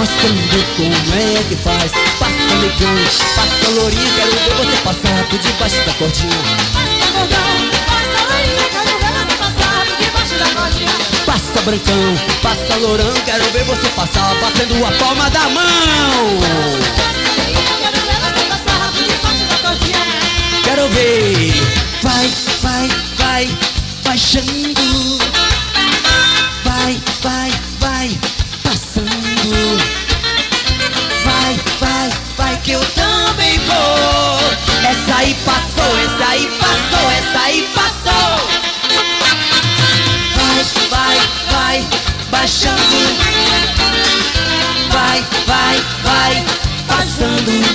mostrando como é que faz. Passa negão, passa lourinha, quero ver você passar por debaixo da cordinha. Passa gordão, passa lourinha, quero ver você passar por debaixo da cordinha. Passa brancão, passa lourão, quero ver você passar batendo a palma da mão. Quero ver você passar por debaixo da cordinha. Quero ver, vai, vai, vai, baixando. Vai, vai, vai, passando. Vai, vai, vai que eu também vou. Essa aí passou, essa aí passou, essa aí passou. Vai, vai, vai, baixando. Vai, vai, vai, passando.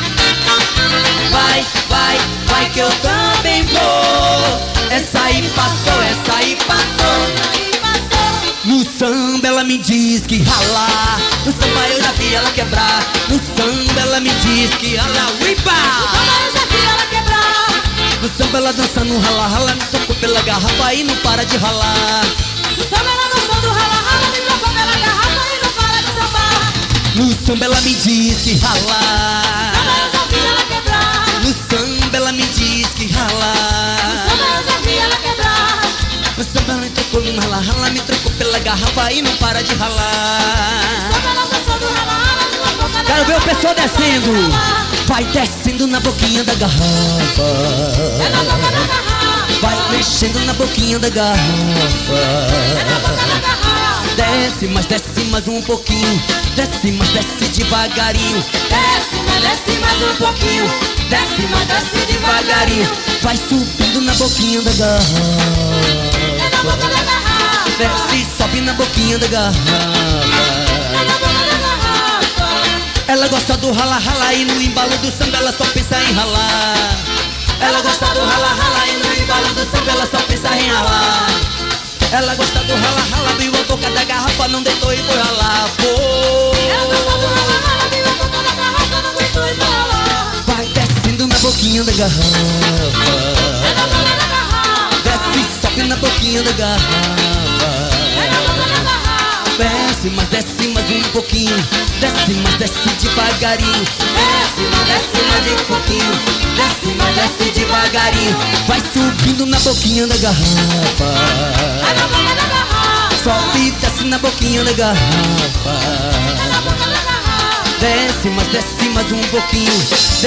Vai, vai, vai que eu também vou. Essa aí passou, essa aí passou. No samba ela me diz que ralar. No samba eu já vi ela quebrar. No samba ela me diz que ralar. Uipa! No samba eu já vi ela quebrar. No samba ela dançando rala, rala, me tocou pela garrafa e não para de ralar. No samba ela dançando rala, rala, me tocou pela garrafa e não para de sambar. No samba ela me diz que ralar. No samba eu já vi ela quebrar. No samba ela me diz que ralar. No samba eu já vi ela quebrar. No samba ela me tocou no rala, rala, me trocou pela garrafa e não para de ralar. No samba ela dançando rala, rala, me tocou pela garrafa. Quero ver o pessoal descendo. Vai descendo na boquinha da garrafa. É na boca da garrafa. Vai mexendo na boquinha da garrafa. É na boca da garrafa. Desce mais um pouquinho. Desce, mas desce devagarinho. Desce mais um pouquinho. Desce devagarinho. Vai subindo na boquinha da garrafa. É na boca da garrafa. Desce, sobe na boquinha da garrafa. É na boca da garrafa. Ela gosta do rala, rala e no embalo do samba ela só pensa em ralar. Ela gosta do rala, rala e no embalo do samba ela só pensa em ralar. Ela gosta do rala, rala, abriu a boca da garrafa, não deitou e foi ralar. Ela gosta do rala, rala, abriu a boca da garrafa, não deitou e foi ralar. Vai descendo na boquinha da garrafa. É na boca da garrafa. Desce, sobe na boquinha da garrafa. É na boca da garrafa. Desce mais um pouquinho. Desce, mas desce devagarinho. Desce mais um pouquinho. Desce devagarinho. Vai subindo na boquinha da garrafa. É na boca da garrafa. Sobe e desce na boquinha da garrafa. É na boca da garrafa. Desce mais um pouquinho.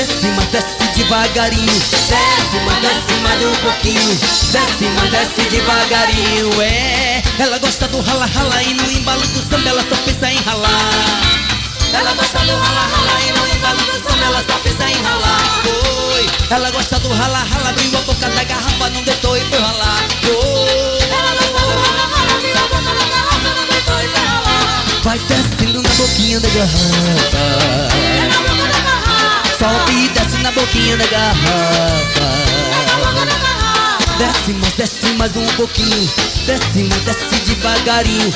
Desce devagarinho. Desce mais um pouquinho. Desce devagarinho. É, ela gosta do rala, rala e no embalo do samba ela só pensa em ralar. Ela gosta do rala, rala e no embalo do samba ela só pensa em ralar. Oi, ela gosta do rala, rala, abriu a boca da garrafa, não deitou e foi ralar. Oi, ela gosta do rala, rala, abriu a boca da garrafa, não deitou e foi ralar. vai descendo na boquinha da garrafa. É na boca da garrafa. Sobe e desce na boquinha da garrafa. É na boca da garrafa. Desce mais um pouquinho. Desce devagarinho.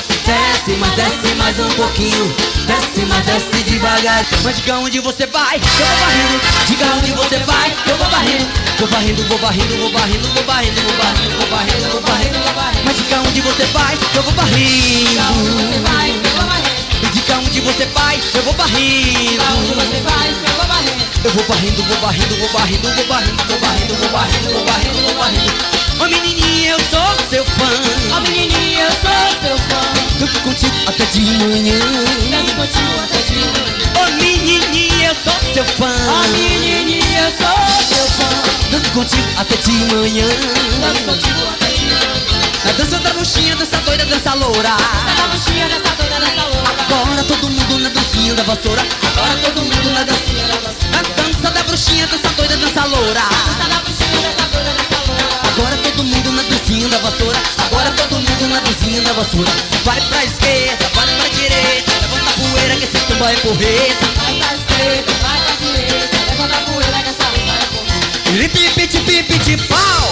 Desce mais um pouquinho. Desce devagarinho. Mas diga onde você vai, eu vou barrendo. Diga onde você vai, eu vou barrendo. Vou barrendo, vou barrendo, vou barrendo, vou barrendo, vou barrendo, vou barrendo, vou barrendo, vou barrendo. Mas diga onde você vai, eu vou barrendo. Diga onde você vai, eu vou barrendo. Diga onde você vai, eu vou barrendo. Diga onde você vai, eu vou barrendo. Eu vou barrendo, vou barrendo, vou barrendo, vou barrendo, vou barrendo, vou barrendo, vou barrendo, vou barrendo. Ô menininha, eu sou seu fã. Ó menininha, eu sou seu fã. Canto contigo até de manhã. Danço contigo até de manhã. Ô menininha, eu sou seu fã. Ó menininha, eu sou seu fã. Danço contigo até de manhã. Danço contigo até de manhã. Na dança da bruxinha, dança doida, dança loura. Dança da bruxinha, dança doida, dança loura. Agora todo mundo na dancinha da vassoura. Agora todo mundo na dancinha da vassoura. Na dança da bruxinha, dança doida, dança loura. Dança da bruxinha, dança doida, dança loura. Agora todo mundo na dancinha da vassoura. Agora todo mundo na dancinha da vassoura. Vai pra esquerda, vai pra direita. Levanta a poeira que esse samba é porreta. Vai pra esquerda, vai pra direita. Levanta a poeira que essa samba é porreta. Pipiti pau,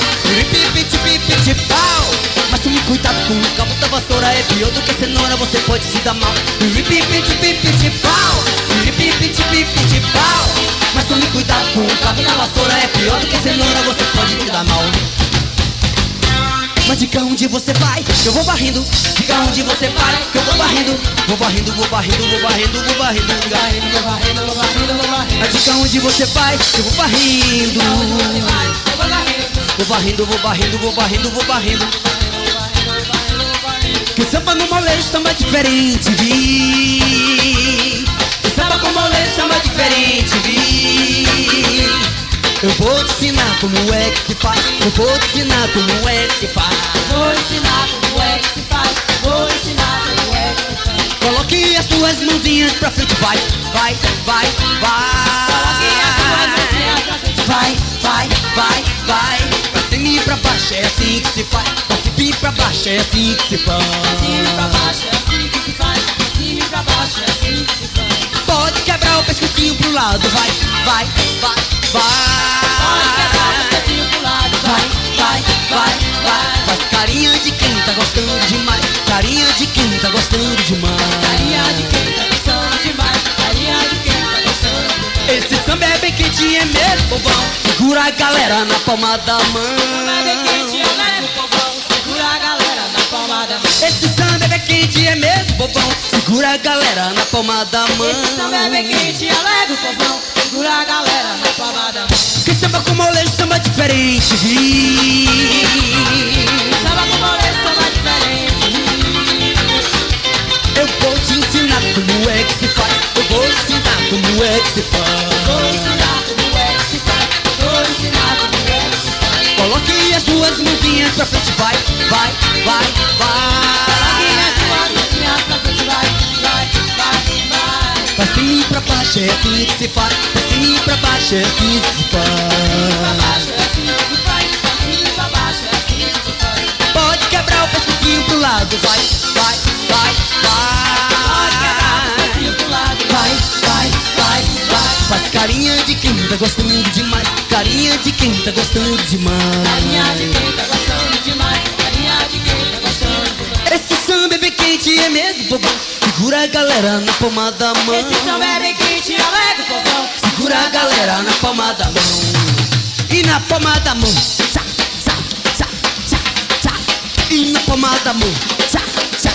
pipiti pau. Mas tome cuidado com o cabo da vassoura, é pior do que cenoura, você pode se dar mal. Pipiti pau, pipiti pau. Mas tome cuidado com o cabo da vassoura, é pior do que cenoura, você pode se dar mal. Mas diga onde você vai, que eu vou varrendo. Diga onde você vai, que eu vou varrendo. Vou varrendo, vou varrendo, vou varrendo, vou varrendo. Mas diga onde você vai, que eu vou varrendo. Vou varrendo, vou varrendo, vou varrendo, vou varrendo. Que samba no molejo, samba diferente, vi. Que samba com molejo, samba diferente, vi. Eu vou te ensinar como é que se faz. Eu vou te ensinar como é que se faz. Vou ensinar como é que se faz. Vou ensinar como é que se faz. Coloque as suas mãozinhas pra frente, vai, vai, vai, vai. Coloque as suas mãozinhas pra frente, vai, vai, vai, vai. Pra cima e pra baixo é assim que se faz. Pra cima e pra baixo é assim que se faz. pra cima e pra baixo é assim que se faz. Pra cima e pra baixo é assim que se faz. Pode quebrar o pescocinho pro lado, vai, vai, vai, vai. Pode quebrar o pescocinho pro lado, vai, vai, vai, vai. Faz carinha de quem tá gostando demais. Carinha de quem tá gostando demais. Carinha de quem tá gostando demais. Carinha de quem tá gostando demais. Esse samba é bem quentinho, é mesmo, povão. Segura a galera na palma da mão. É bem quente, alegre o povão. Segura a galera na palma da mão. Esse samba é bem quente, é mesmo, povão. Segura a galera na palma da mão. Esse samba é bem quente, alegre o povão. Segura a galera na palma da mão. Que samba com molejo, samba diferente, vi. Samba com molejo, samba diferente. Eu vou te ensinar como é que se faz. Eu vou te ensinar como é que se faz. Vou ensinar como é que se faz. Vou ensinar como é que se faz. Coloque as suas mãozinhas pra frente, vai, vai, vai, Coloque as vai. suas mãozinhas pra frente, vai, vai, vai, vai. Pra cima e pra baixo é assim que se faz. Pra cima e pra baixo é assim que se Pra faz. baixo é assim que se faz. Pra cima e pra baixo é assim que se faz. Pode quebrar o pescocinho pro lado, vai, vai, vai, Pode quebrar o vai. pescocinho pro lado, Vai, vai, vai, vai. Faz carinha de quem tá gostando demais. Carinha de quem tá gostando demais. Carinha de quem tá gostando demais. Carinha de quem tá gostando demais. Esse samba é bem quente, é mesmo, bobão. Segura a galera na palma da mão. Esse samba é bem quente, alegre o povão. Segura a galera na palma da mão. E na palma da mão. Tchá, tchá, tchá, tchá, tchá. E na palma da mão. Tchá, tchá,